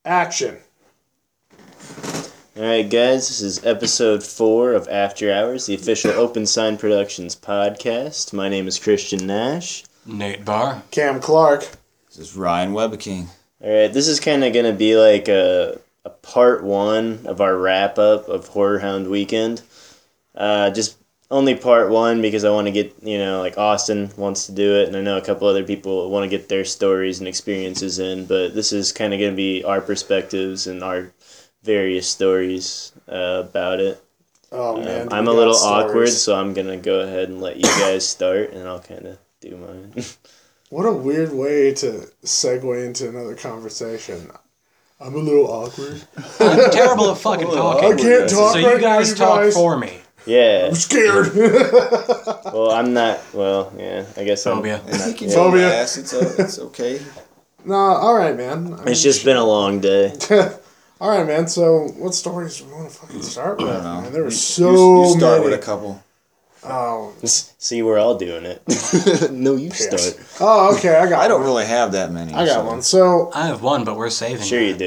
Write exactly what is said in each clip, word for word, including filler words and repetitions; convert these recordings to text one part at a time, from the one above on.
Action. Alright guys, this is episode four of After Hours, the official Open Sign Productions podcast. My name is Christian Nash. Nate Barr. Cam Clark. This is Ryan Webeking. Alright, this is kind of going to be like a, a part one of our wrap-up of Horror Hound Weekend. Uh, just only part one because I want to get, you know, like Austin wants to do it, and I know a couple other people want to get their stories and experiences in, but this is kind of going to be our perspectives and our various stories uh, about it. Oh man, um, I'm a little stories. awkward, so I'm gonna go ahead and let you guys start, and I'll kind of do mine. What a weird way to segue into another conversation. I'm a little awkward. I'm terrible at fucking talking. I can't talk. So right you guys now, you talk guys. for me. Yeah. I'm scared. Well, I'm not. Well, yeah. I guess Phobia. I'm. I'm not, You can yeah. tell Phobia. my ass. It's, uh, it's okay. Nah, all right, man. I mean, It's just been a long day. all right, man. So, what stories do we want to fucking start with? I don't know. Man, there were You- so you, you start many. with a couple. Oh. See, we're all doing it. No, you Yes. start. Oh, okay. I got. I don't one. really have that many. I got so. one. So, I have one, but we're saving Sure you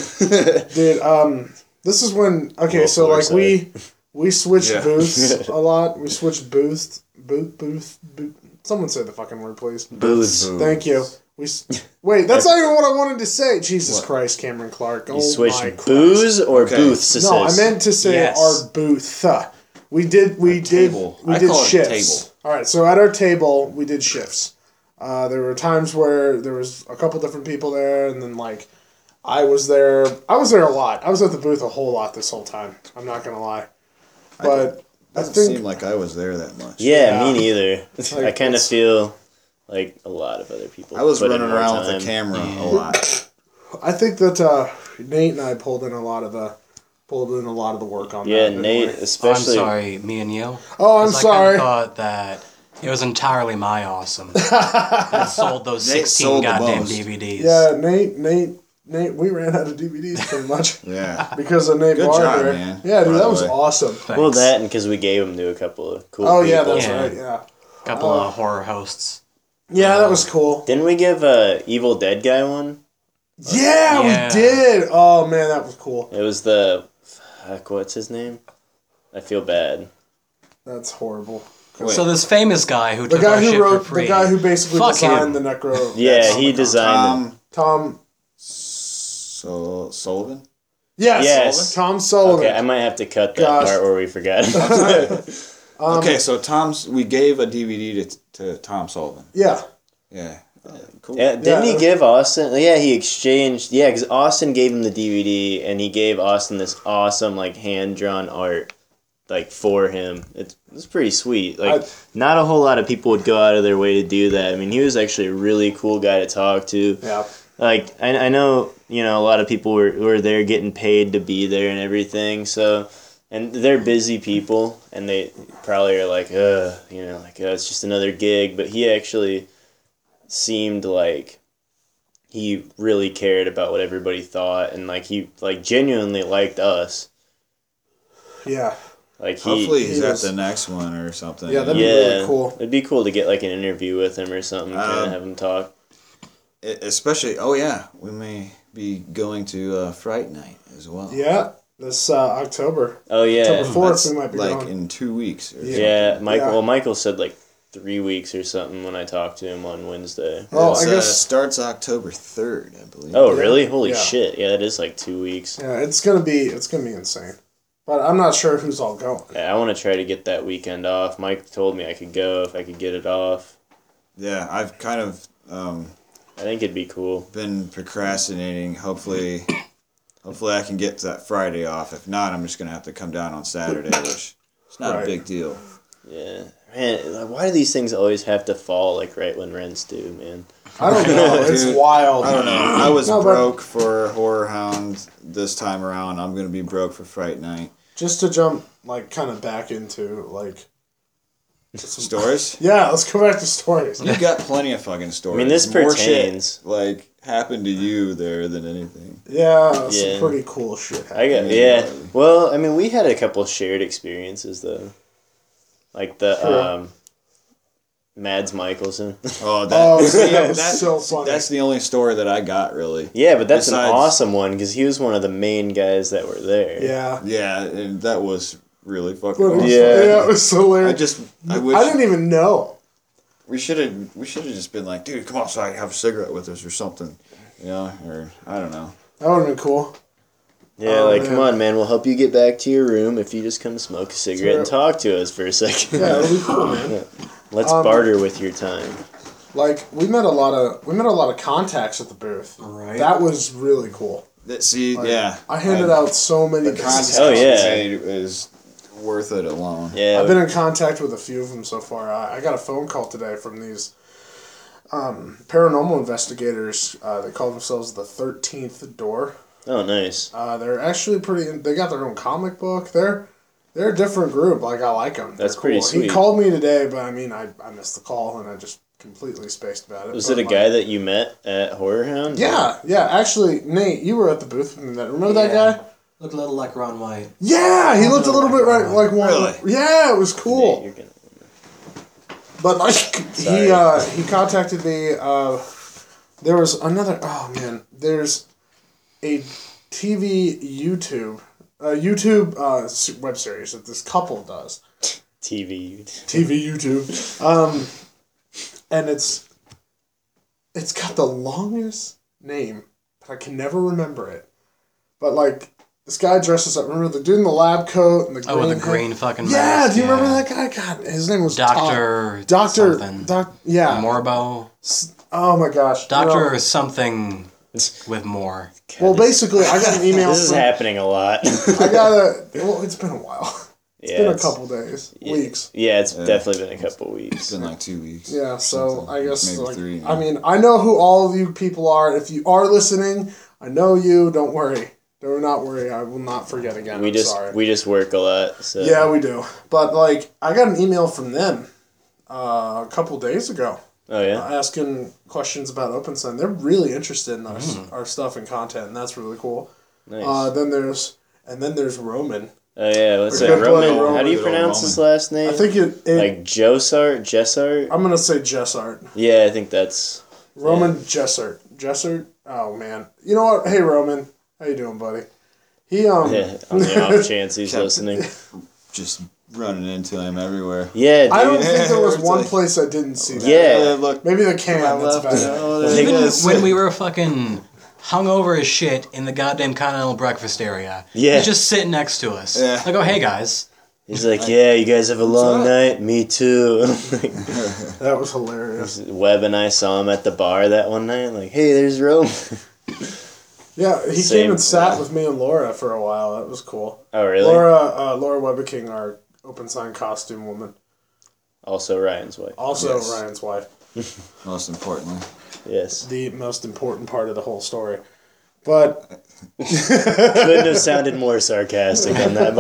it. do. dude, um, this is when. Okay, Well, so we're like we we switched Yeah. booths a lot. We switched booths, booth, booth, booth. Someone say the fucking word, please. Booze. Thank you. We s- wait. That's not even what I wanted to say. Jesus What? Christ, Cameron Clark. You Oh switched my Christ. booze or Okay. booths? No, I meant to say Yes. our booth. We did. We Our did. table. We I did call it a shifts. table. All right. So at our table, we did shifts. Uh, there were times where there was a couple different people there, and then like I was there. I was there a lot. I was at the booth a whole lot this whole time. I'm not gonna lie, but I, Doesn't think seem like I was there that much. Yeah, Yeah. me neither. Like, I kind of it's- feel like a lot of other people. I was put in running more around time. with a camera a lot. I think that uh, Nate and I pulled in a lot of the pulled in a lot of the work on Yeah, that. didn't Nate, we? I'm especially. sorry, me and you. Oh, I'm 'Cause I sorry. kinda thought that it was entirely my awesome. I sold those Nate sixteen sold the goddamn most. D V Ds. Yeah, Nate, Nate, Nate. We ran out of D V Ds pretty much. Yeah. Because of Nate Good Barr job, there. man, Yeah, dude, by that the was way. awesome. Thanks. Well, that and because we gave them to a couple of cool Oh people. yeah, that's Yeah. right. Yeah, Couple Oh. of horror hosts. yeah, that was cool. Didn't we give a Evil Dead guy one? Yeah, Yeah. we did. Oh man, that was cool. It was the. Fuck, what's his name? I feel bad. That's horrible. Wait. So this famous guy who The took our guy who shit wrote, for free. the guy who basically Fuck designed him. the Necro. Yeah, that's he on the designed them. Tom Tom. so, Sullivan? Yes, Yes. Tom Sullivan. Okay, I might have to cut that Gosh. part where we forgot. Um, okay, so Tom's. We gave a D V D to, to Tom Sullivan. Yeah. Yeah. Uh, cool. Yeah, didn't Yeah. he give Austin? Yeah, he exchanged. Yeah, because Austin gave him the D V D, and he gave Austin this awesome like hand drawn art, like for him. It's it's pretty sweet. Like I- not a whole lot of people would go out of their way to do that. I mean, he was actually a really cool guy to talk to. Yeah. Like I I know you know a lot of people were were there getting paid to be there and everything. So. And they're busy people, and they probably are like, uh, you know, like, uh, it's just another gig. But he actually seemed like he really cared about what everybody thought, and like he like genuinely liked us. Yeah. Like he, Hopefully he's he at was- the next one or something. Yeah, that'd be yeah, really cool. It'd be cool to get like an interview with him or something, kind of Um, have him talk. E- Especially, oh yeah, we may be going to uh, Fright Night as well. Yeah. This uh, October. Oh yeah, October fourth, That's we might be like going. in two weeks. Or yeah. Michael. Yeah. Well, Michael said like three weeks or something when I talked to him on Wednesday. Oh, It's, I uh, guess. starts October third, I believe. Oh Yeah. really? Holy Yeah. shit! Yeah, that is like two weeks. Yeah, it's gonna be it's gonna be insane. But I'm not sure who's all going. Yeah, I want to try to get that weekend off. Mike told me I could go if I could get it off. Yeah, I've kind of um, I think it'd be cool. been procrastinating. Hopefully, hopefully I can get that Friday off. If not, I'm just gonna have to come down on Saturday, which it's not Right. a big deal. Yeah, man. Like, why do these things always have to fall like right when rents do, man? I don't know. It's Dude, wild. I don't know. I was No, but- broke for Horror Hound this time around. I'm gonna be broke for Fright Night. Just to jump like kind of back into like some- Stories? Yeah, let's go back to stories. You got plenty of fucking stories. I mean, this More pertains. shit, like happened to you there than anything. Yeah, Yeah. some pretty cool shit. I got happened. yeah. Well, I mean, we had a couple shared experiences though, like the Sure. um, Mads Mikkelsen. Oh, that, Oh, see, that was that's, so funny. That's the only story that I got, really. Yeah, but that's Besides- an awesome one because he was one of the main guys that were there. Yeah. Yeah, and that was really fucking But it was, awesome. Yeah. yeah, it was hilarious. I just, I wish I didn't even know. we should have, we should have just been like, dude, come outside, have a cigarette with us or something, you know, or I don't know. That would have been cool. Yeah, Oh, like, man. come on, man, we'll help you get back to your room if you just come smoke a cigarette and True. talk to us for a second. Yeah, it would be cool, man. Let's Um, barter with your time. Like we met a lot of we met a lot of contacts at the booth. Right. That was really cool. That, see, Like, yeah. I handed I- out so many. The contact Oh, yeah. made is worth it alone. Yeah, I've been in contact with a few of them so far. I, I got a phone call today from these um, paranormal investigators. Uh, they call themselves the thirteenth Door. oh, nice. Uh, they're actually pretty. They got their own comic book. They're they're a different group. Like I like them. That's pretty He sweet. called me today, but I mean, I, I missed the call and I just completely spaced about it. Was But, it a like, guy that you met at Horror Hound? Yeah, yeah. Actually, Nate, you were at the booth with me. That remember that Yeah. guy? Looked a little like Ron White. Yeah, he looked a little bit right, like one. Really? Yeah, it was Nate, cool. you're gonna- But like Sorry. he uh, he contacted me. Uh, there was another. Oh man, there's a T V YouTube, uh, YouTube uh, s- web series that this couple does. T V. T V YouTube, um, and it's it's got the longest name, but I can never remember it. But like this guy dresses up. Remember the dude in the lab coat and the green Oh, with the hat? green fucking Yeah, mask. do you remember that guy? God, his name was Doctor Doctor. something. Doc. Yeah. Morbo. Oh my gosh. Doctor You know, something with more. well, basically, I got an email. This is from, happening a lot. I got a. Well, it's been a while. It's yeah, been a it's- couple days, yeah. weeks. Yeah, it's Yeah. definitely been a couple It's weeks. been like two weeks. Yeah, so Something. I guess Maybe like three. I mean I know who all of you people are. If you are listening, I know you. Don't worry. Do not worry. I will not forget again. We I'm just sorry. we just work a lot. So Yeah, we do. But like, I got an email from them uh, a couple days ago. Oh yeah. Uh, asking questions about Open Sun. They're really interested in our, Hmm. our stuff and content, and that's really cool. Nice. Uh, then there's and then there's Roman. oh yeah. What's we're that? good buddy Roman. Roman. How do you Good old pronounce Roman. his last name? I think it. it like Josart, Jessart. I'm gonna say Jessart. Yeah, I think that's. Roman Jessart. Jessart. Oh man. You know what? Hey Roman, how you doing, buddy? He um. Yeah, on the off chance he's Kept- listening. Just running into him everywhere. Yeah, dude. I don't think there was It's one like- place I didn't see that. Yeah. look. Maybe the can. I That's left about it. it. Oh, there Even it is. when we were fucking hungover as shit in the goddamn continental breakfast area. Yeah. He's just sitting next to us. Yeah. Like, oh, hey guys. He's like, yeah, you guys have a long up? night. Me too. That was hilarious. Webb and I saw him at the bar that one night. Like, hey, there's Roman. Yeah, he Same. came and sat with me and Laura for a while. That was cool. Oh, really? Laura, uh, Laura Webbeking, our open sign costume woman, Also Ryan's wife. also Yes. Ryan's wife. Most importantly. Yes. The most important part of the whole story. But Couldn't have sounded more sarcastic on that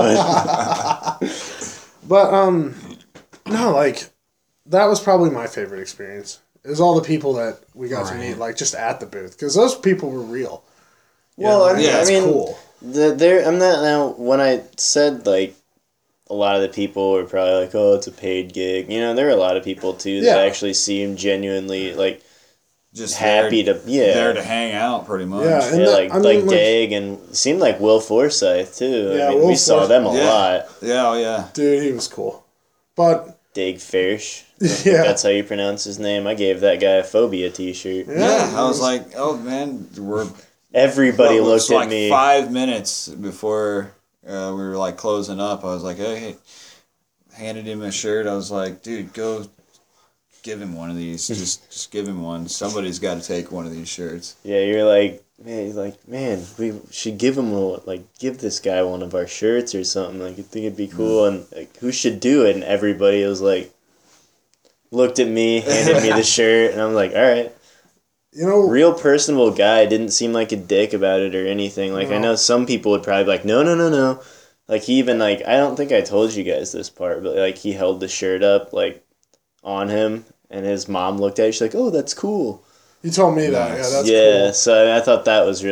one. but um, no, like that was probably my favorite experience. It was all the people that we got to Right. meet, like just at the booth, because those people were real. You Well, know, I and mean- that's I mean- cool. The, there, I'm not now. When I said like, a lot of the people were probably like, "Oh, it's a paid gig." You know, there are a lot of people too that Yeah. actually seem genuinely like Just happy there, to yeah, there to hang out, pretty much. Yeah, and yeah, that- like I mean, like like- Dag and seemed like Will Forsyth too. Yeah, I mean, Will we saw Forsyth- them a Yeah. lot. Yeah, oh yeah. Dude, he was cool. But Dag Fierce. I think yeah, that's how you pronounce his name. I gave that guy a phobia T-shirt. Yeah, Yeah, I it was was- like, oh man, we're Everybody what, looked it's at like me. five minutes before uh, we were like closing up. I was like, hey, hey, handed him a shirt. I was like, dude, go give him one of these. just, just give him one. Somebody's got to take one of these shirts. Yeah, you're like, man, he's like, man, we should give him a, like, give this guy one of our shirts or something. Like, you think it'd be cool, and like, who should do it? And everybody was like, looked at me, handed me the shirt, and I'm like, all right. you know, Real personable guy, didn't seem like a dick about it or anything. Like, I No. know some people would probably be like, no, no, no, no. Like, he even, like, I don't think I told you guys this part, but, like, he held the shirt up, like, on him, and his mom looked at it, she's like, oh, that's cool. you told me that. Yeah, Nice. that's yeah, cool. so I thought that was really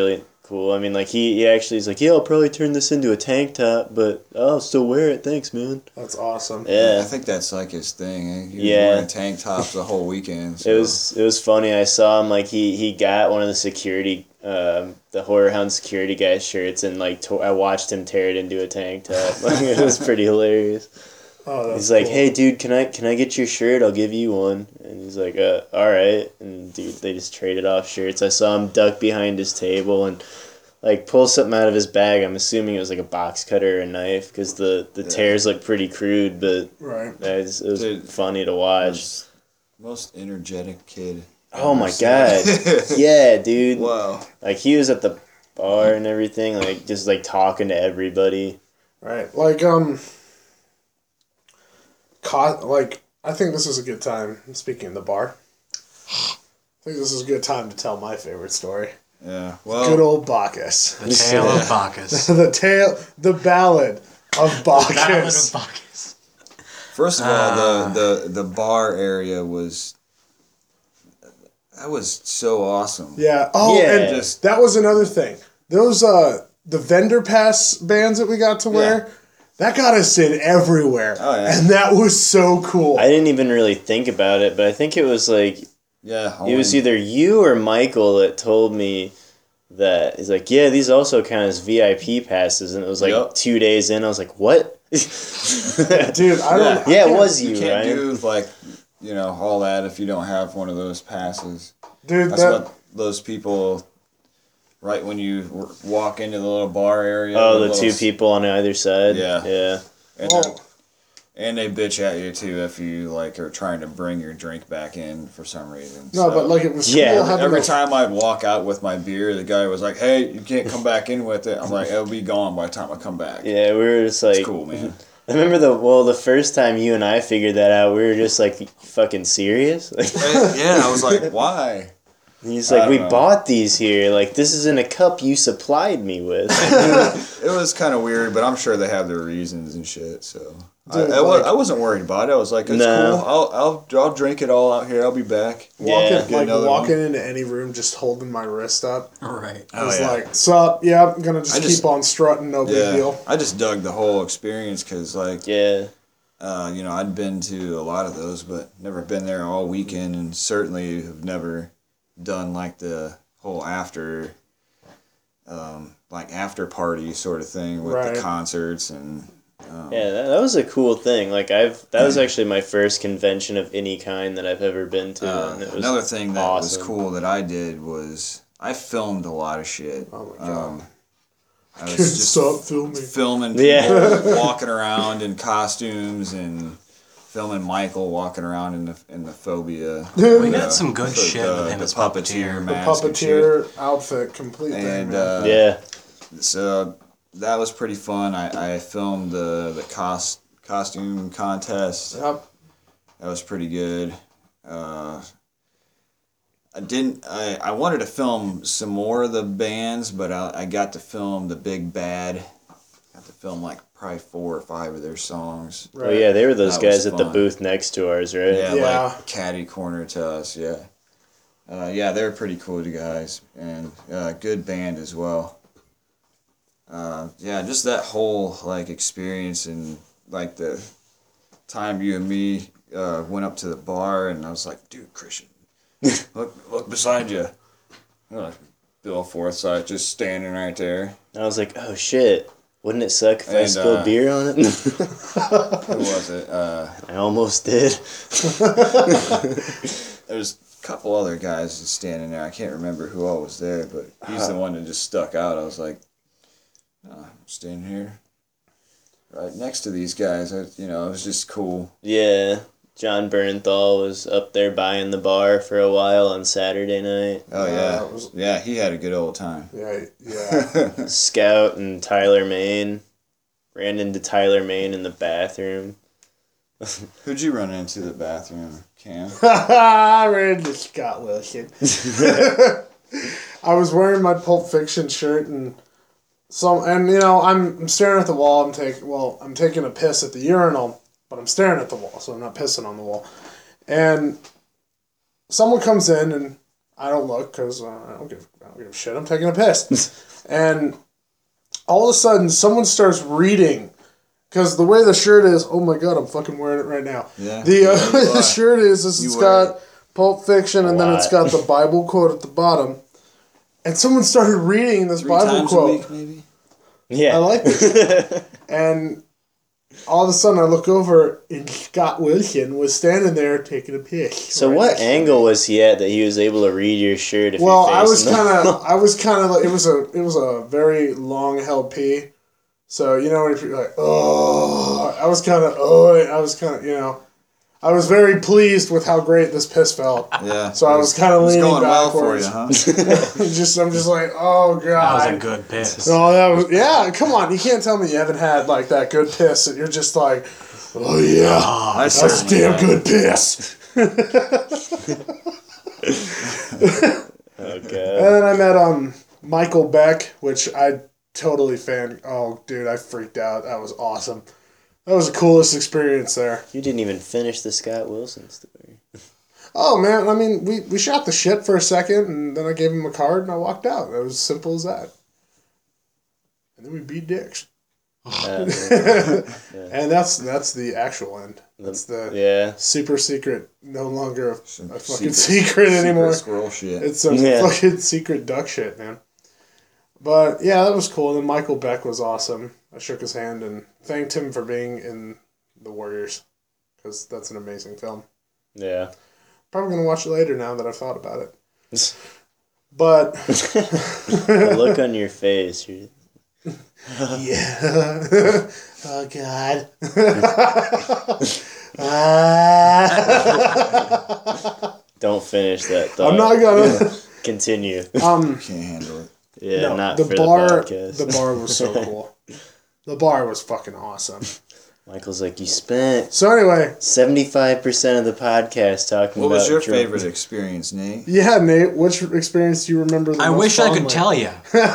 cool. I mean, like, he, he actually is like, yeah, I'll probably turn this into a tank top, but I'll still wear it. Thanks, man. That's awesome. Yeah. I think that's like his thing. Eh? He was Yeah. wearing tank tops the whole weekend. So. It was it was funny. I saw him, like, he, he got one of the security, um, the Horror Hound security guy's shirts, and, like, to- I watched him tear it into a tank top. Like, it was pretty hilarious. Oh, that's He's like, cool. hey, dude, can I can I get your shirt? I'll give you one. And he's like, uh, all right. And, dude, they just traded off shirts. I saw him duck behind his table and, like, pull something out of his bag. I'm assuming it was, like, a box cutter or a knife, because the, the Yeah. tears look pretty crude, but Right. it was, it was Dude, funny to watch. Most- Most energetic kid. Oh, I've my ever God. seen. Yeah, dude. Wow. Like, he was at the bar and everything, like, just, like, talking to everybody. Right. Like, um, co- like, I think this is a good time, speaking of the bar, I think this is a good time to tell my favorite story. Yeah. Good Well, old Bacchus. The Tale of Bacchus. the tale, the ballad of Ballad Bacchus. of Bacchus. first of all, Ah. the, the, the bar area was. That was so awesome. Yeah. Oh, Yeah. and Just- that was another thing. Those, uh, the vendor pass bands that we got to wear, that got us in everywhere. Oh, yeah. And that was so cool. I didn't even really think about it, but I think it was, like, Yeah. it was only- either you or Michael that told me that. He's like, yeah, these also count as V I P passes. And it was, like, Yep. two days in. I was like, what? Dude, I don't. Yeah, I it was You you, can't Ryan. do, like, you know, all that if you don't have one of those passes. Dude, That's that. what those people. Right when you w- walk into the little bar area. Oh, the little two s- people on either side? Yeah. Yeah. And, Well- they're- and they bitch at you too if you like are trying to bring your drink back in for some reason. No, So, but like it was Yeah, cool having every the- time I'd walk out with my beer, the guy was like, "Hey, you can't come back in with it." I'm like, "It'll be gone by the time I come back." Yeah, we were just like. It's cool, man. I remember the well, the first time you and I figured that out, we were just like, fucking serious? Like, yeah, I was like, "Why?" he's I like, don't we know. bought these here. Like, this is in a cup you supplied me with. It was kind of weird, but I'm sure they have their reasons and shit. So Dude, I, I, wa- like- I wasn't worried about it. I was like, "It's No. cool. I'll, I'll I'll drink it all out here. I'll be back." walking, Yeah. like Get another walking into any room, just holding my wrist up. Right. I Oh, was yeah. like, "Sup? Yeah, I'm gonna just, I just- keep on strutting. No big Yeah, deal." I just dug the whole experience because like. yeah. Uh, you know, I'd been to a lot of those, but never been there all weekend, and certainly have never done like the whole after, um, like after party sort of thing with Right. the concerts and. Um, Yeah, that, that was a cool thing. Like, I've that was actually my first convention of any kind that I've ever been to. uh, and it was another thing that awesome. was cool that I did was I filmed a lot of shit. Oh my god! Um, I was Can't just stop filming. filming people Yeah. walking around in costumes and filming Michael walking around in the in the phobia. We uh, got some good the- shit the- with him the as puppeteer, puppeteer. mask and shit. Puppeteer outfit, complete thing. And man. uh, Yeah. so that was pretty fun. I, I filmed the the cost costume contest. Yep. That was pretty good. Uh, I didn't. I, I wanted to film some more of the bands, but I, I got to film the Big Bad. Got to film like probably four or five of their songs. Right. Oh, yeah, they were those That guys was at the fun. booth next to ours, right? Yeah, Yeah. like catty corner to us. Yeah, uh, yeah, they're pretty cool guys and uh, good band as well. Uh, yeah, just that whole like experience and like the time you and me uh, went up to the bar and I was like, dude, Christian, look look beside you. Uh, Bill Forsyth just standing right there. I was like, oh, shit. Wouldn't it suck if I And, spilled uh, beer on it? Who was it? Uh, I almost did. There's a couple other guys just standing there. I can't remember who all was there, but he's the one that just stuck out. I was like, oh, I'm standing here right next to these guys. I, you know, it was just cool. Yeah. John Bernthal was up there buying the bar for a while on Saturday night. Oh, Yeah, yeah. it was- Yeah, he had a good old time. Yeah, yeah. Scout and Tyler Main ran into Tyler Main in the bathroom. Who'd you run into the bathroom, Cam? I ran into Scott Wilson. I was wearing my Pulp Fiction shirt and some, and you know, I'm, I'm staring at the wall. I'm taking, well, I'm taking a piss at the urinal, but I'm staring at the wall, so I'm not pissing on the wall. And someone comes in, and I don't look because uh, I don't give I don't give a shit. I'm taking a piss, and all of a sudden someone starts reading. Because the way the shirt is, oh my god, I'm fucking wearing it right now. Yeah. The, uh, Yeah, you the are. shirt is, is it's You wear got Pulp Fiction and A then lot. it's got the Bible quote at the bottom. And someone started reading this Three Bible times quote. a week, maybe. Yeah. I like it. And all of a sudden I look over and Scott Wilson was standing there taking a piss. So right what next to me. angle was he at that he was able to read your shirt if Well, you're I was facing them? kind of, I was kind of like, it was a, it was a very long held pee. So, you know, if you're like, oh, I was kind of, oh, I was kind of, you know, I was very pleased with how great this piss felt. Yeah. So I was kind of It's leaning going well for backwards. you, huh? just, I'm just like, oh, That God. was a good piss. Oh, that was, yeah, come on. You can't tell me you haven't had, like, that good piss and you're just like, oh, yeah, I that's certainly damn have. good piss. Oh, God. And then I met um Michael Beck, which I totally fan. Oh, dude, I freaked out. That was awesome. That was the coolest experience there. You didn't even finish the Scott Wilson story. Oh man, I mean, we, we shot the shit for a second, and then I gave him a card, and I walked out. It was as simple as that. And then we beat dicks, Uh, and that's that's the actual end. That's the yeah. super secret, no longer a, a Some fucking secret, anymore. Squirrel shit. It's some Yeah. fucking secret duck shit, man. But yeah, that was cool. And then Michael Beck was awesome. I shook his hand and thanked him for being in The Warriors, because that's an amazing film. Yeah. Probably gonna watch it later now that I've thought about it. But The look on your face. You're, yeah, oh god. Ah. don't finish that thought. I'm not gonna. Continue. Um, Can't handle it. Yeah, no, not the for bar. the podcast. The bar was so cool. The bar was fucking awesome. Michael's like, you spent So anyway, seventy-five percent of the podcast talking What about was your drunk- favorite experience, Nate? yeah, Nate, which experience do you remember the I most wish I could fondly? tell you.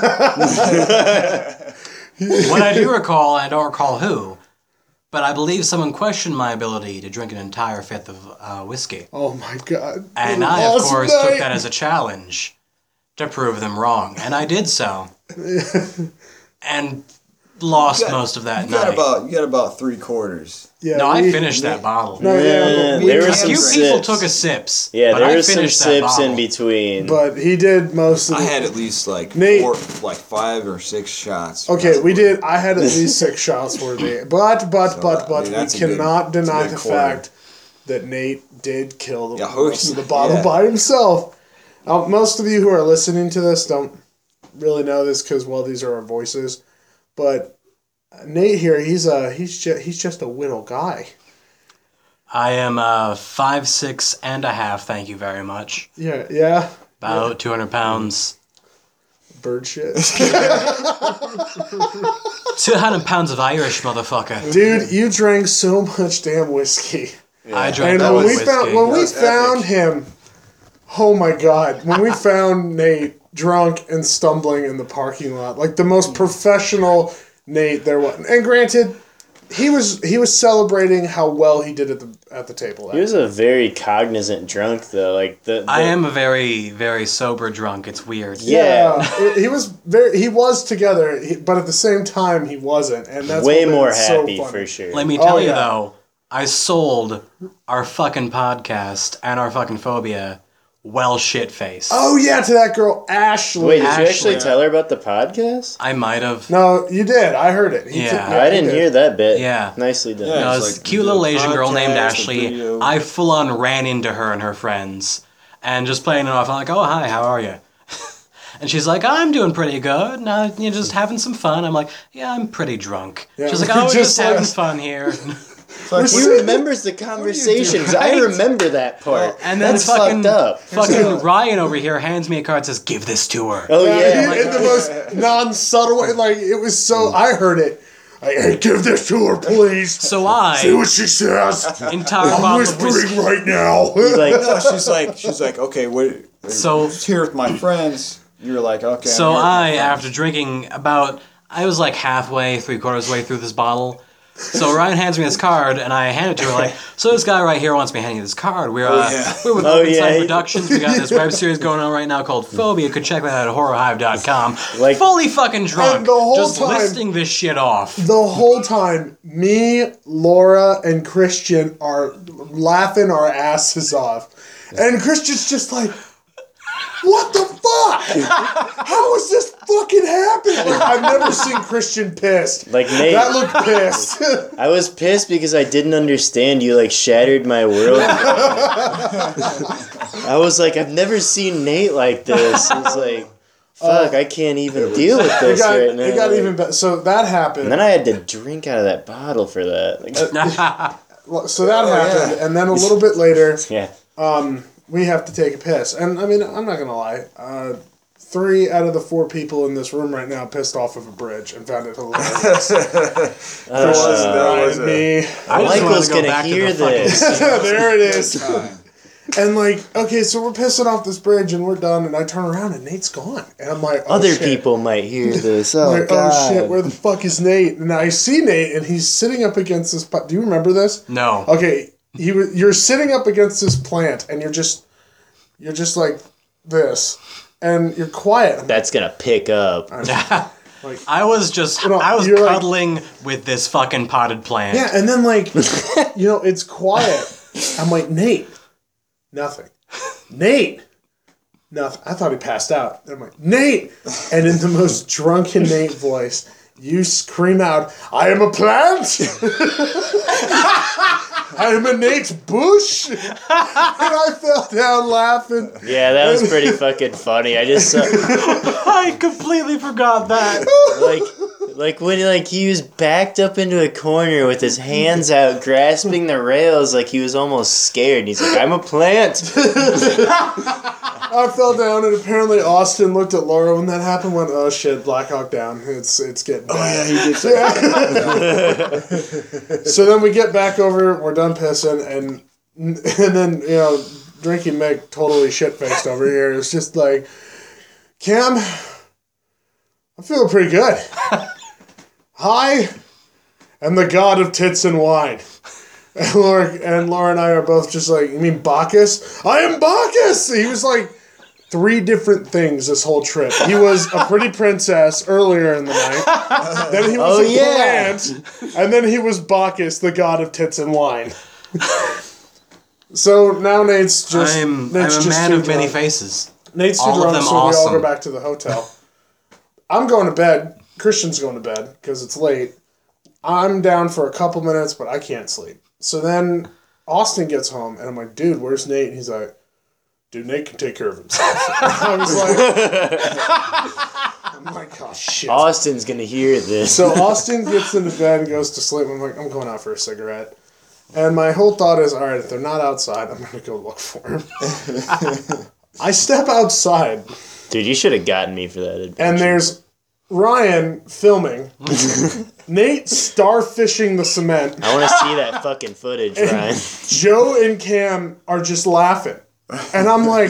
What I do recall, I don't recall who, but I believe someone questioned my ability to drink an entire fifth of uh, whiskey. Oh my god. And What an I, of awesome course, night. took that as a challenge to prove them wrong. And I did so. And lost You got- most of that You got night. about you got about three quarters. Yeah, no, I we- finished that bottle. No, yeah, Yeah, but we- there were A some few people sips. took a sips. Yeah, but there I were some finished that sips in bottle. between. But he did most of I the. had at least like Nate- four, like five or six shots. Okay, we did. I had at least six shots for Nate, but but So, but I but mean, we that's a good- cannot that's a deny good the quarter. fact that Nate did kill the, Yeah, most of the bottle yeah. by himself. Now, most of you who are listening to this don't really know this because well, these are our voices, but Nate here, he's a he's just he's just a little guy. I am uh, five, six and a half, thank you very much. Yeah, yeah. About two hundred pounds. Bird shit. two hundred pounds of Irish, motherfucker. Dude, you drank so much damn whiskey. I drank And that when with we whiskey. found when we That's found epic. him, oh my god! When we found Nate drunk and stumbling in the parking lot, like the most professional Nate there was. And granted, he was he was celebrating how well he did at the at the table. He was a very cognizant drunk, though. Like the, the I am a very, very sober drunk. It's weird. Yeah. it- he was very he was together, he, but at the same time he wasn't, and that's way what made more it so happy funny. for sure. Let me Oh, tell you yeah. though, I sold our fucking podcast and our fucking phobia well shit faced. Oh yeah, to that girl Ashley. Wait, did you Ashley. actually tell her about the podcast? I might have. No, you did. I heard it. He Yeah. took- I he didn't did. hear that bit. Yeah. Nicely done. Yeah. No, it's this like cute the little Asian girl named podcast, the Ashley. video. I full on ran into her and her friends and just playing it off. I'm like, oh, hi, how are you? And she's like, I'm doing pretty good. Now you're just having some fun. I'm like, yeah, I'm pretty drunk. Yeah, she's like, we're oh, we're just just having like- fun here. He remembers the conversations. I right? remember that part. And then That's fucking, fucked up. fucking Ryan over here hands me a card and says, give this to her. Oh Yeah, yeah. he- in the most non-subtle way. Like it was so. I heard it. Like, hey, give this to her, please. So See I, what she says. entire I'm bottle of whiskey. whispering right now. He's like, No, she's like, she's like, okay, wait. So- here with my friends. You're like, okay. I'm So here with my I, friends. after drinking about, I was like halfway, three quarters way through this bottle, So Ryan hands me this card, and I hand it to her like, so this guy right here wants me to hand you this card. We're, uh, yeah. we're with Oh, Open Side yeah. Productions. We got this web series going on right now called Phobia. You could check that out at horror hive dot com. Like- Fully fucking drunk. And the whole just time- listing this shit off. The whole time, me, Laura, and Christian are laughing our asses off. And Christian's just like, what the fuck? How is this fucking happening? Like, I've never seen Christian pissed. Like Nate, That looked pissed. I was pissed because I didn't understand you. Like shattered my world. I was like, I've never seen Nate like this. It's like, fuck, I can't even deal with it this got, right now. it got Like- even better. So that happened. And then I had to drink out of that bottle for that. Like, so that Oh, yeah. happened. And then a little bit later, yeah. we have to take a piss. And I mean, I'm not going to lie. Uh, three out of the four people in this room right now pissed off of a bridge and found it hilarious. was- Uh, that was Ryan, a- me. I just wanted Michael's to go gonna back to hear the fucking this. There it is. Time. And like, okay, so we're pissing off this bridge and we're done. And I turn around and Nate's gone. And I'm like, oh, Other shit. people might hear this. Oh, Like, God. oh shit, where the fuck is Nate? And I see Nate and he's sitting up against this. pu- Do you remember this? No. Okay, he was. You're sitting up against this plant and you're just, you're just like this, and you're quiet. I'm That's gonna pick up. like, I was just, You know, I was you're like- cuddling with this fucking potted plant. yeah, and then like, you know, it's quiet. I'm like, Nate, nothing. Nate, nothing. I thought he passed out. I'm like, Nate, and in the most drunken Nate voice, you scream out, "I am a plant. I am a Nate Bush," and I fell down laughing. Yeah, that was pretty fucking funny. I just saw, I completely forgot that. like, like when like he was backed up into a corner with his hands out, grasping the rails, like he was almost scared. He's like, "I'm a plant." I fell down, and apparently Austin looked at Laura when that happened. Went, "Oh shit, Black Hawk Down. It's it's getting bad." Oh, yeah, he did say that. So then we get back over. We're done pissing, and and then you know, drinking Mick totally shit faced over here. It's just like, Cam, I'm feeling pretty good. Hi, I'm the god of tits and wine. And Laura and Laura and I are both just like, you mean Bacchus? I am Bacchus. He was like three different things this whole trip. He was a pretty princess earlier in the night. Then he was Oh, a yeah. plant, and then he was Bacchus, the god of tits and wine. So now Nate's just I'm, I'm Nate's a just man too of many drunk. faces. Nate's too all of drunk, them so we all awesome. go back to the hotel. I'm going to bed. Christian's going to bed because it's late. I'm down for a couple minutes, but I can't sleep. So then Austin gets home, and I'm like, dude, where's Nate? And he's like, dude, Nate can take care of himself. I was like, I'm like, oh, shit. Austin's gonna hear this. So Austin gets into bed and goes to sleep. I'm like, I'm going out for a cigarette. And my whole thought is, all right, if they're not outside, I'm going to go look for them. I step outside, Dude, you should have gotten me for that adventure. and there's Ryan filming, Nate starfishing the cement, I want to see that fucking footage, Ryan. Joe and Cam are just laughing. And I'm like,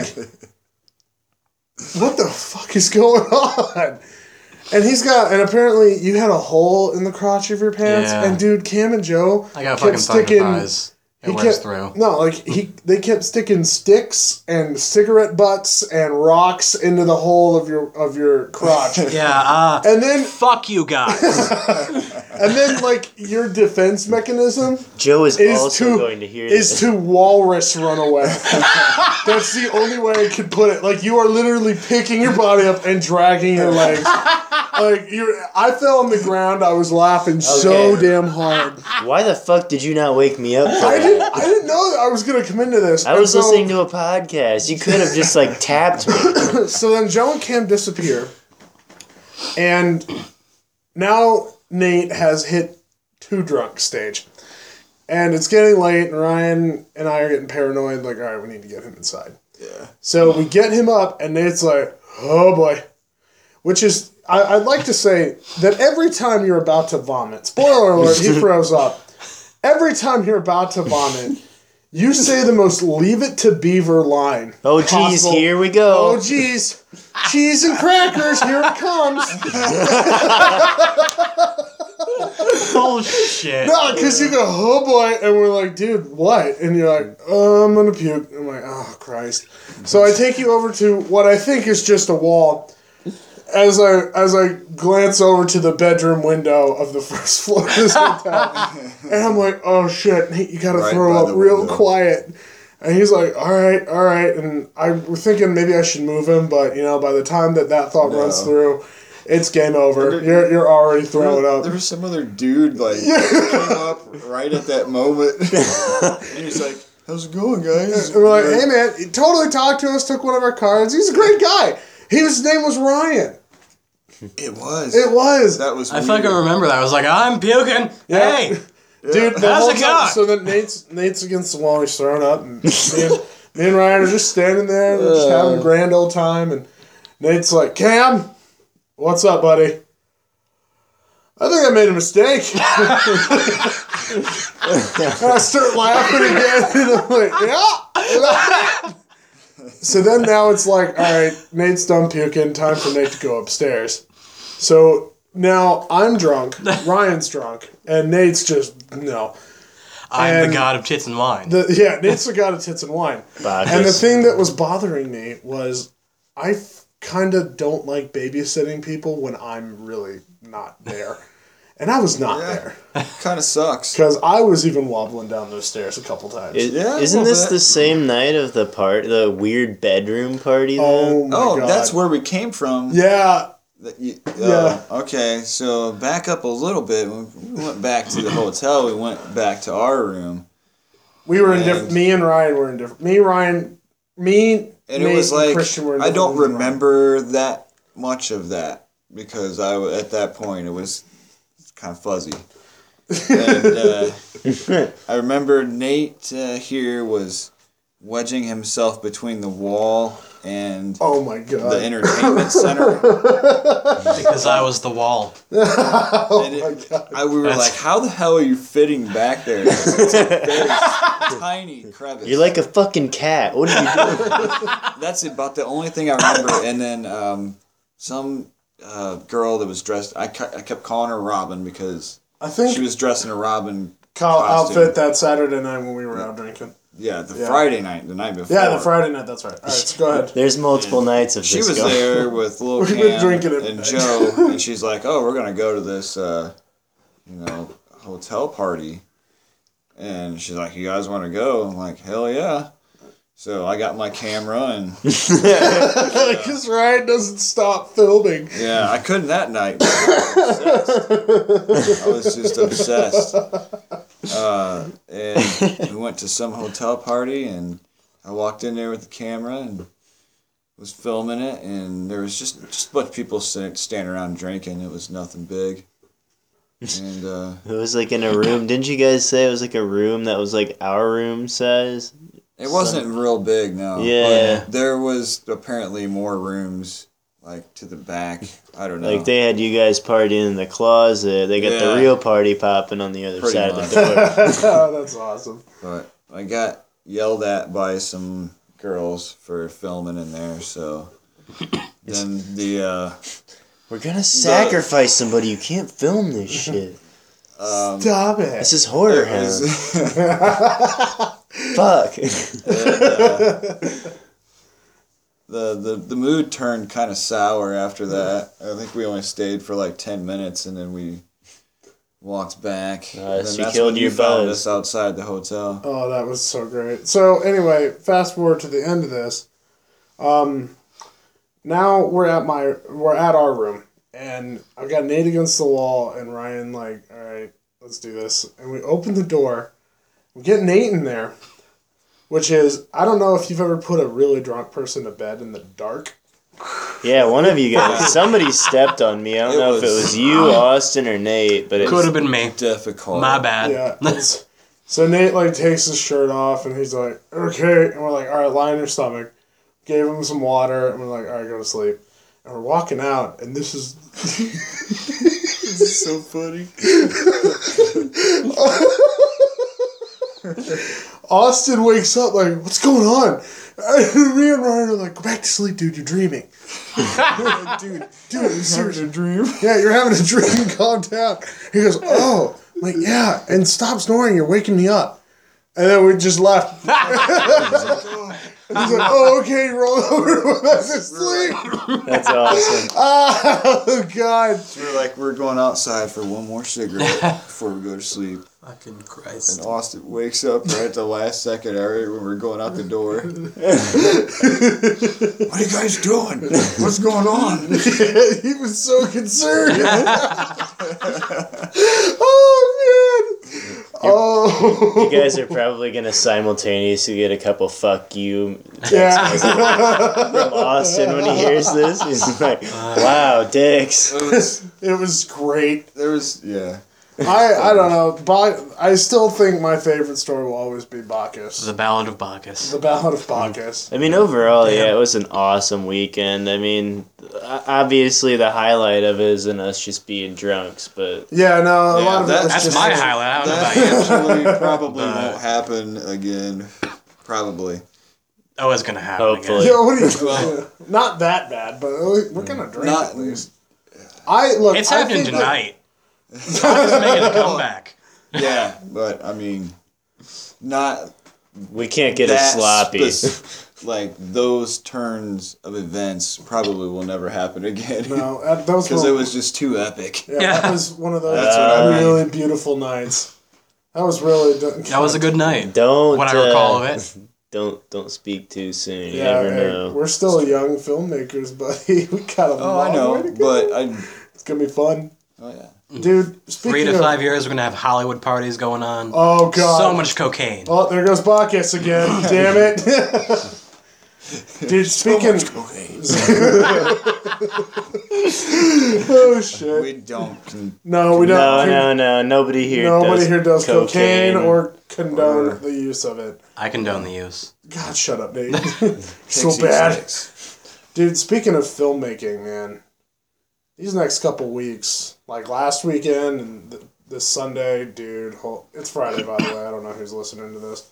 what the fuck is going on? And he's got, and apparently you had a hole in the crotch of your pants. Yeah. And dude, Cam and Joe I got kept fucking sticking. fucking thighs. It He wears kept, through. no, like he, they kept sticking sticks and cigarette butts and rocks into the hole of your of your crotch. Yeah, uh, And then, fuck you guys. and then, like your defense mechanism Joe is, is also to going to hear is this. to walrus run away. That's the only way I could put it. Like you are literally picking your body up and dragging your legs. Like you, I fell on the ground. I was laughing so Okay. damn hard. Why the fuck did you not wake me up for I that? didn't. I didn't know that I was gonna come into this. I And was so- listening to a podcast. You could have just like tapped me. So then Joe and Cam disappear, and now Nate has hit too drunk stage, and it's getting late. And Ryan and I are getting paranoid. Like, all right, we need to get him inside. Yeah. So we get him up, and Nate's like, "Oh boy," which is I, I'd like to say that every time you're about to vomit, spoiler alert, he throws up. Every time you're about to vomit, you say the most "Leave it to Beaver" line. Oh, geez, possible. here we go. Oh, geez. Cheese and crackers, here it comes. Bullshit. No, because you go, oh boy, and we're like, dude, what? And you're like, oh, I'm gonna puke. I'm like, oh Christ. So I take you over to what I think is just a wall. As I as I glance over to the bedroom window of the first floor of this hotel, and I'm like, oh shit, Nate, you gotta Right throw by up the real window. quiet. And he's like, all right, all right. And I we're thinking maybe I should move him, but you know, by the time that that thought No. runs through, it's game over. There- You're you're already throwing up. There was some other dude like came up right at that moment. And he's like, "How's it going, guys?" And we're like, hey man, he totally talked to us, took one of our cards. He's a great guy. He, his name was Ryan. It was. It was. That was. I weird. feel like I remember that. I was like, I'm puking. Yeah. Hey. Dude, the How's whole it time, going? so then Nate's Nate's against the wall, he's throwing up, and me and, me and Ryan are just standing there, we're just having a grand old time, and Nate's like, Cam, what's up, buddy? I think I made a mistake. And I start laughing again, and I'm like, yeah. So then now it's like, all right, Nate's done puking, time for Nate to go upstairs. So now I'm drunk, Ryan's drunk, and Nate's just, no. I'm And the god of tits and wine. The, yeah, Nate's the god of tits and wine. And the thing that was bothering me was I f- kind of don't like babysitting people when I'm really not there. And I was not Yeah. there. Kind of sucks. Because I was even wobbling down those stairs a couple times. Is, Yeah, a isn't little this bit. the same night of the part, the weird bedroom party? Then? oh my Oh, god. that's where we came from. Yeah. That you- Yeah. uh, Okay, so back up a little bit. When we went back to the hotel. We went back to our room, We were in And- different. Me and Ryan were in different. Me, Ryan, me, and Nate, it was like Christian were in I different don't rooms than Ryan. remember that much of that because I w- at that point it was kind of fuzzy. And uh, I remember Nate uh, here was wedging himself between the wall and Oh my god. the entertainment center. Because I was the wall. oh And my it, god. I, we were That's- like, how the hell are you fitting back there? It's a very tiny crevice. You're like a fucking cat. What are you doing? That's about the only thing I remember. And then um, some uh, girl that was dressed, I, cu- I kept calling her Robin because I think she was dressed in a Robin Kyle costume. outfit that Saturday night when we were out drinking. Yeah, the Yeah. Friday night, the night before. Yeah, the Friday night. That's right. All right, so go ahead. There's multiple nights of She this was going. there with little We've been Cam drinking every and night. Joe, and she's like, "Oh, we're gonna go to this, uh, you know, hotel party," and she's like, "You guys want to go?" I'm like, "Hell yeah!" So I got my camera and Because Ryan doesn't stop filming. yeah, I couldn't that night. I was just obsessed. Uh, and we went to some hotel party, and I walked in there with the camera and was filming it, and there was just just a bunch of people sitting, standing around drinking. It was nothing big, and uh, It was like in a room. Didn't you guys say it was like a room that was like our room size? it wasn't real big. No, Yeah. but there was apparently more rooms like to the back. I don't know. Like they had you guys partying in the closet. They got Yeah. the real party popping on the other Pretty side much. of the door. Oh, that's awesome. But I got yelled at by some girls for filming in there, so then the uh, We're gonna sacrifice somebody. You can't film this shit. um, Stop it. This is horror it hound. was- Fuck. and, uh, the, the the mood turned kind of sour after that. I think we only stayed for like ten minutes, and then we walked back. Uh, and then so you that's killed when you your found buzz. us outside the hotel. Oh, that was so great. So anyway, fast forward to the end of this. Um, now we're at my we're at our room, and I've got Nate against the wall, and Ryan like, all right, let's do this. And we open the door. We get Nate in there, which is I don't know if you've ever put a really drunk person to bed in the dark. Yeah, one of you guys. Somebody stepped on me. I don't It know if it was- was you, Austin, or Nate, but it Could was, have been me. Difficult. My bad. Yeah. it's- so Nate like takes his shirt off, and he's like, okay, and we're like, all right, lie on your stomach. Gave him some water, and we're like, all right, go to sleep. And we're walking out, and this is This is so funny. Austin wakes up like, what's going on? Me and Ryan are like, go back to sleep, dude. You're dreaming. Like, dude, dude, are you serious? a dream. Yeah, you're having a dream. Calm down. He goes, oh. I'm like, yeah. And stop snoring. You're waking me up. And then we just left. He's like, oh, okay, roll over and went back to sleep. That's awesome. Oh, God. So we're like, we're going outside for one more cigarette before we go to sleep. Fucking Christ. And Austin wakes up right at the last second, right when we're going out the door. What are you guys doing? What's going on? He was so concerned. Oh, man. Oh. You guys are probably gonna simultaneously get a couple "fuck you" texts Yeah. from Austin when he hears this. He's like, "Wow, dicks." It was, It was great. there was, yeah. I I don't know. Ba- I still think my favorite story will always be Bacchus. The Ballad of Bacchus. The Ballad of Bacchus. I mean, overall, Damn. yeah, it was an awesome weekend. I mean, o- obviously the highlight of it isn't us just being drunks, but Yeah, no, a Yeah, lot of it that- was That's just my highlight. I don't know That about you. actually probably But- won't happen again. Probably. Oh, it's gonna happen Hopefully. Yo, what are you Well- Not that bad, but we're gonna drink Not- at least. I look. again. It's I happening think that- tonight. Bacchus is making a comeback. Yeah, but I mean, not we can't get that as sloppy. spec- like those turns of events probably will never happen again. No, that, that was Because one, it was just too epic. Yeah, Yeah. that was one of those That's what I mean. really beautiful nights. That was really. That was a good night. Don't. What I uh, recall of it. Don't don't speak too soon. You Yeah, never hey, know. we're still young filmmakers, buddy. We got a Oh, long I know, way to go. but I. It's gonna be fun, Oh yeah. dude. Speaking Three to of, five years, we're gonna have Hollywood parties going on. Oh God, So much cocaine. Oh, there goes Bacchus again. Damn it. Dude, speaking. Oh shit. We don't. Con- No, we No, don't. no, no. Nobody here. Nobody does here does cocaine, cocaine or condone or- the use of it. I condone the use. God, shut up, Nate. so Pixie bad. Sticks. Dude, speaking of filmmaking, man, these next couple weeks, like last weekend and th- this Sunday, dude, hol- it's Friday, by the way. I don't know who's listening to this.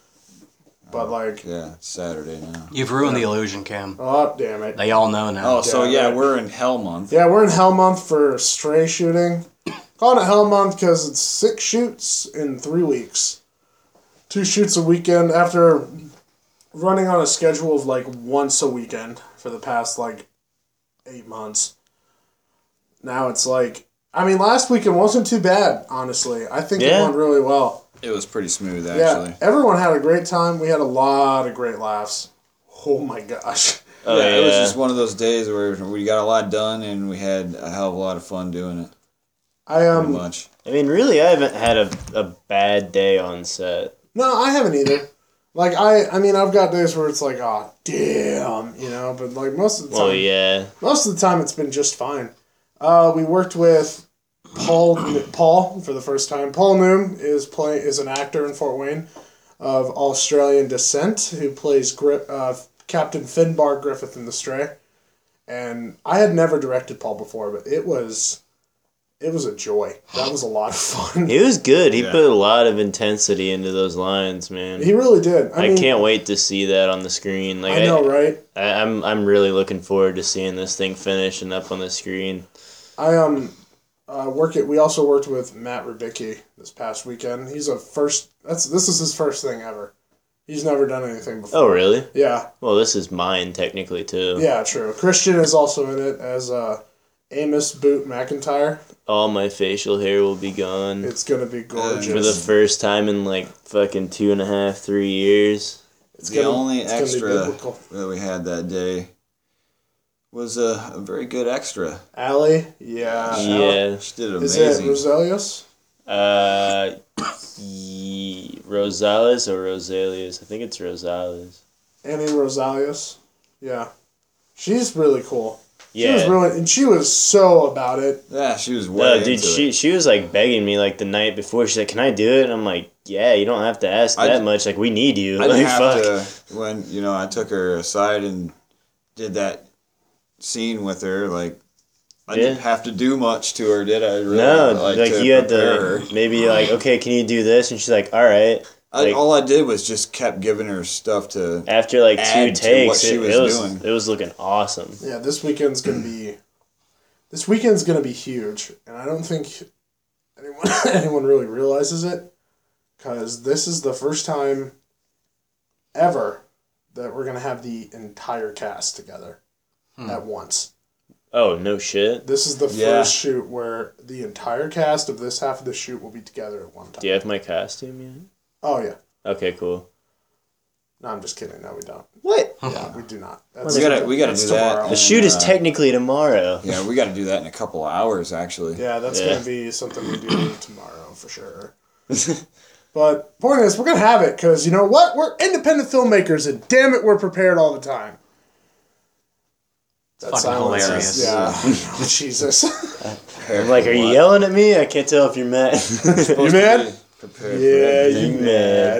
But, like, Yeah, it's Saturday now. You've ruined the illusion, Cam. oh, damn it. They all know now. Oh, so Yeah, yeah, right. we're in Hell Month. Yeah, we're in Hell Month for stray shooting. Calling it Hell Month because it's six shoots in three weeks. Two shoots a weekend after running on a schedule of like once a weekend for the past like eight months. Now it's like, I mean, last weekend wasn't too bad, honestly. I think Yeah. it went really well. It was pretty smooth, actually. Yeah, everyone had a great time. We had a lot of great laughs. Oh my gosh. Oh, yeah, it was yeah. just one of those days where we got a lot done and we had a hell of a lot of fun doing it. I Pretty um much. I mean, really, I haven't had a, a bad day on set. No, I haven't either. Like I, I mean, I've got days where it's like, oh damn, you know. But like most of the time, Well, yeah. most of the time it's been just fine. Uh, we worked with Paul, Paul for the first time. Paul Noom is play is an actor in Fort Wayne of Australian descent who plays Gri- uh, Captain Finbar Griffith in The Stray. And I had never directed Paul before, but it was, it was a joy. That was a lot of fun. He was good. He Yeah. put a lot of intensity into those lines, man. He really did. I, I mean, can't wait to see that on the screen. Like I know, right? I, I'm I'm really looking forward to seeing this thing finish and up on the screen. I um uh, work it. We also worked with Matt Rubicki this past weekend. He's a first. That's this is his first thing ever. He's never done anything before. Oh, really? Yeah, Well, this is mine technically too. yeah, true. Christian is also in it as uh, Amos Boot McIntyre. All my facial hair will be gone It's gonna be gorgeous. for the first time in like fucking two and a half, three years. it's the gonna, only it's gonna be extra biblical. that we had that day was a, a very good extra. Allie, yeah, Yeah. She did Is it amazing. Roselius? Uh, ye- Rosales or Rosalias? I think it's Rosales. Annie Rosalius. Yeah, she's really cool. She Yeah. was really, and she was so about it. yeah, she was way No, into dude, she it. she was like begging me like the night before. She's like, "Can I do it?" And I'm like, "Yeah, you don't have to ask I that d- much. Like, we need you. I like, didn't fuck." have to when you know I took her aside and did that scene with her. Like I Yeah. didn't have to do much to her, did I? Really? No, like, to you had prepare to her. maybe like, okay, can you do this? And she's like, all right. I, Like- all I did was just kept giving her stuff to. After like two Add to takes, what she it, was it was doing. it was looking awesome. Yeah, this weekend's gonna be this weekend's gonna be huge, and I don't think anyone anyone really realizes it, because this is the first time ever that we're gonna have the entire cast together at once. Oh no shit! This is the Yeah. first shoot where the entire cast of this half of the shoot will be together at one time. Do you have my costume yet? Oh yeah. Okay, cool. No, I'm just kidding. No, we don't. What? Yeah, we do not. That's, We gotta, we gotta that's do that. tomorrow. The and, shoot is uh, technically tomorrow. Yeah, we got to do that in a couple of hours, actually. Yeah, that's Yeah. gonna be something we do tomorrow for sure. But point is, we're gonna have it because you know what? We're independent filmmakers, and damn it, we're prepared all the time. That Fucking silence hilarious. is- yeah, I know, Jesus. I'm like, are you yelling at me? I can't tell if you're mad. You mad? Prepared Yeah, for you everything.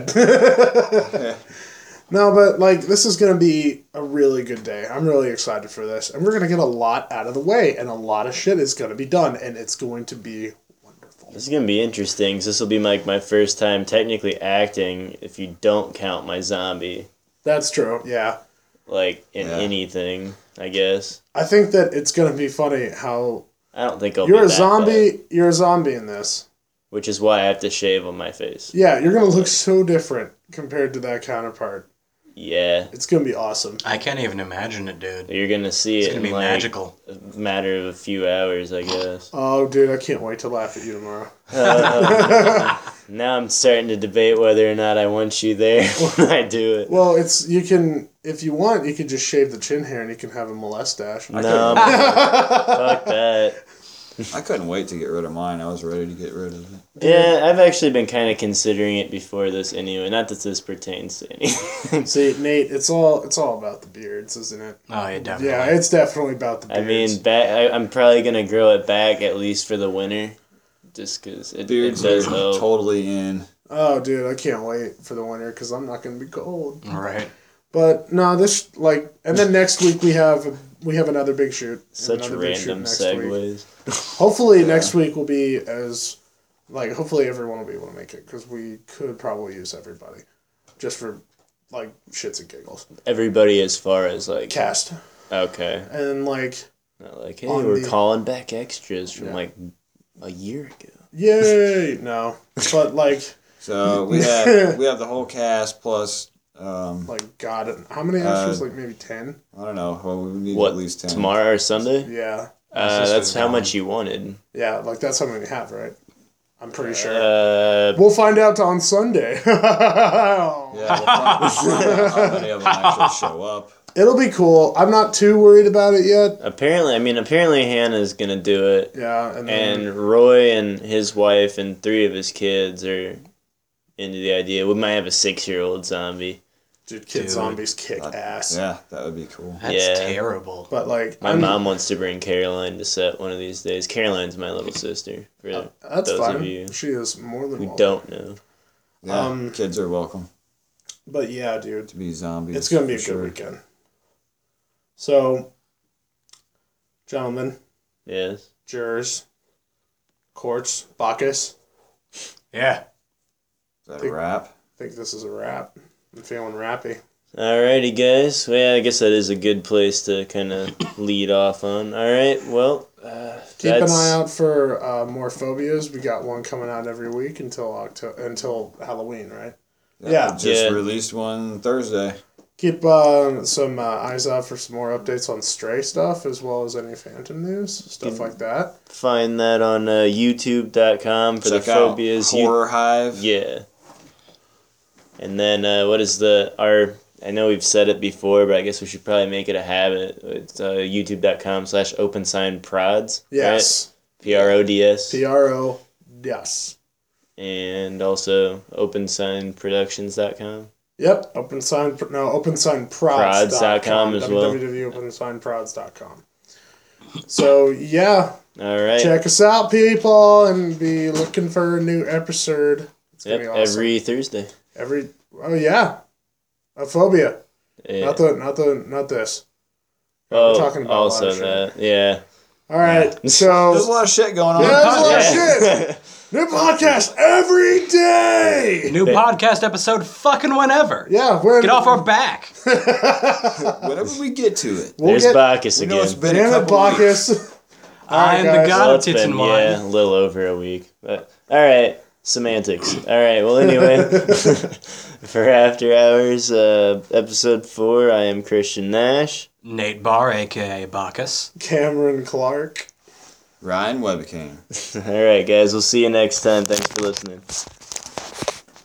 mad. No, but like this is gonna be a really good day. I'm really excited for this, and we're gonna get a lot out of the way, and a lot of shit is gonna be done, and it's going to be wonderful. This is gonna be interesting. 'Cause this will be like my first time technically acting, if you don't count my zombie, That's true. Yeah, like in Yeah. anything. I guess I think that it's gonna be funny how I don't think I'll. you're be a that zombie. bad, You're a zombie in this. which is why I have to shave on my face. Yeah, you're gonna look so different compared to that counterpart. Yeah, It's gonna be awesome. I can't even imagine it, dude. you're gonna see It's it gonna in be like magical. a matter of a few hours, I guess. Oh, dude, I can't wait to laugh at you tomorrow. Now I'm starting to debate whether or not I want you there when I do it. Well, it's you can if you want, you can just shave the chin hair and you can have a mustache. No, fuck that. I couldn't wait to get rid of mine. I was ready to get rid of it. Yeah, I've actually been kind of considering it before this anyway. Not that this pertains to anything. See, Nate, it's all it's all about the beards, isn't it? Oh, yeah, definitely. Yeah, it's definitely about the I beards. mean, back, I, I'm probably gonna grow it back at least for the winter, just because it, it Beards does are help. totally in. Oh, dude, I can't wait for the winter because I'm not gonna be cold. All right. But no, this like, and then next week we have we have another big shoot. Such another big shoot random next week. segues. Hopefully next week will be as like hopefully everyone will be able to make it because we could probably use everybody just for like shits and giggles. Everybody as far as like Cast okay, and like not like hey, On we're the- calling back extras from Yeah. like a year ago. yay no, but like So we have we have the whole cast plus um, like God, how many Uh, extras? Like maybe ten. I don't know. Well, we need What at least ten. tomorrow or Sunday? Yeah, Uh, sister's that's how down. much you wanted. yeah, like that's how many we have, right? I'm pretty sure. Uh, We'll find out on Sunday. Yeah, we'll find, we'll find out how many of them actually show up. It'll be cool. I'm not too worried about it yet. apparently, I mean, apparently Hannah's gonna do it. Yeah, and then, And Roy and his wife and three of his kids are into the idea. We might have a six-year-old zombie. dude, kid Dude. zombies kick That- ass. Yeah, that would be cool. That's Yeah. terrible. But like, My I'm- mom wants to bring Caroline to set one of these days. Caroline's my little sister. For Uh, that's those fine. of you She is more than who welcome. don't know. Yeah, Um, kids are welcome But yeah, dude, to be zombies. it's gonna be a for good sure. weekend. So, gentlemen, Yes. jurors, courts, Bacchus, Yeah. Is that a wrap? I think this is a wrap. I'm feeling rappy. Alrighty, guys. Well, yeah, I guess that is a good place to kind of lead off on. Alright, well, uh, Keep that's... an eye out for uh, more phobias. We got one coming out every week until October, until Halloween, right? Yeah. we Just Yeah. released one Thursday. Keep uh, some uh, eyes out for some more updates on Stray stuff, as well as any Phantom news, stuff like that. Find that on uh, YouTube dot com for Check the out phobias. You- Horror Hive. Yeah. And then uh, what is the our? I know we've said it before, but I guess we should probably make it a habit. It's uh, YouTube dot com slash open sign prods. Yes. P R O D S. P R O, yes. And also open sign productions dot com. Yep, open sign no open sign prods Prods dot com as well. w w w dot open sign prods dot com. So yeah, All right. check us out, people, and be looking for a new episode. It's gonna Yep, be awesome. every Thursday. every oh yeah, a phobia. Yeah. Not the not the not this. oh, we're talking about a lot also of shit. that. Yeah. All right, There's a so lot of shit going on. yeah, there's a lot of Yeah. shit. New podcast every day. New podcast episode fucking whenever. Yeah, we're Get off our back. Whenever we get to it. We'll There's get, Bacchus We know it's again. been a Damn it, couple weeks. Bacchus. All right, I'm the guys. god Well, of it's been, Titchin' Wine. yeah, a little over a week. But, all right, semantics. All right, well, anyway, for After Hours, uh, episode four, I am Christian Nash. Nate Barr, aka Bacchus. Cameron Clark. Ryan Webeking. All right, guys, we'll see you next time. Thanks for listening.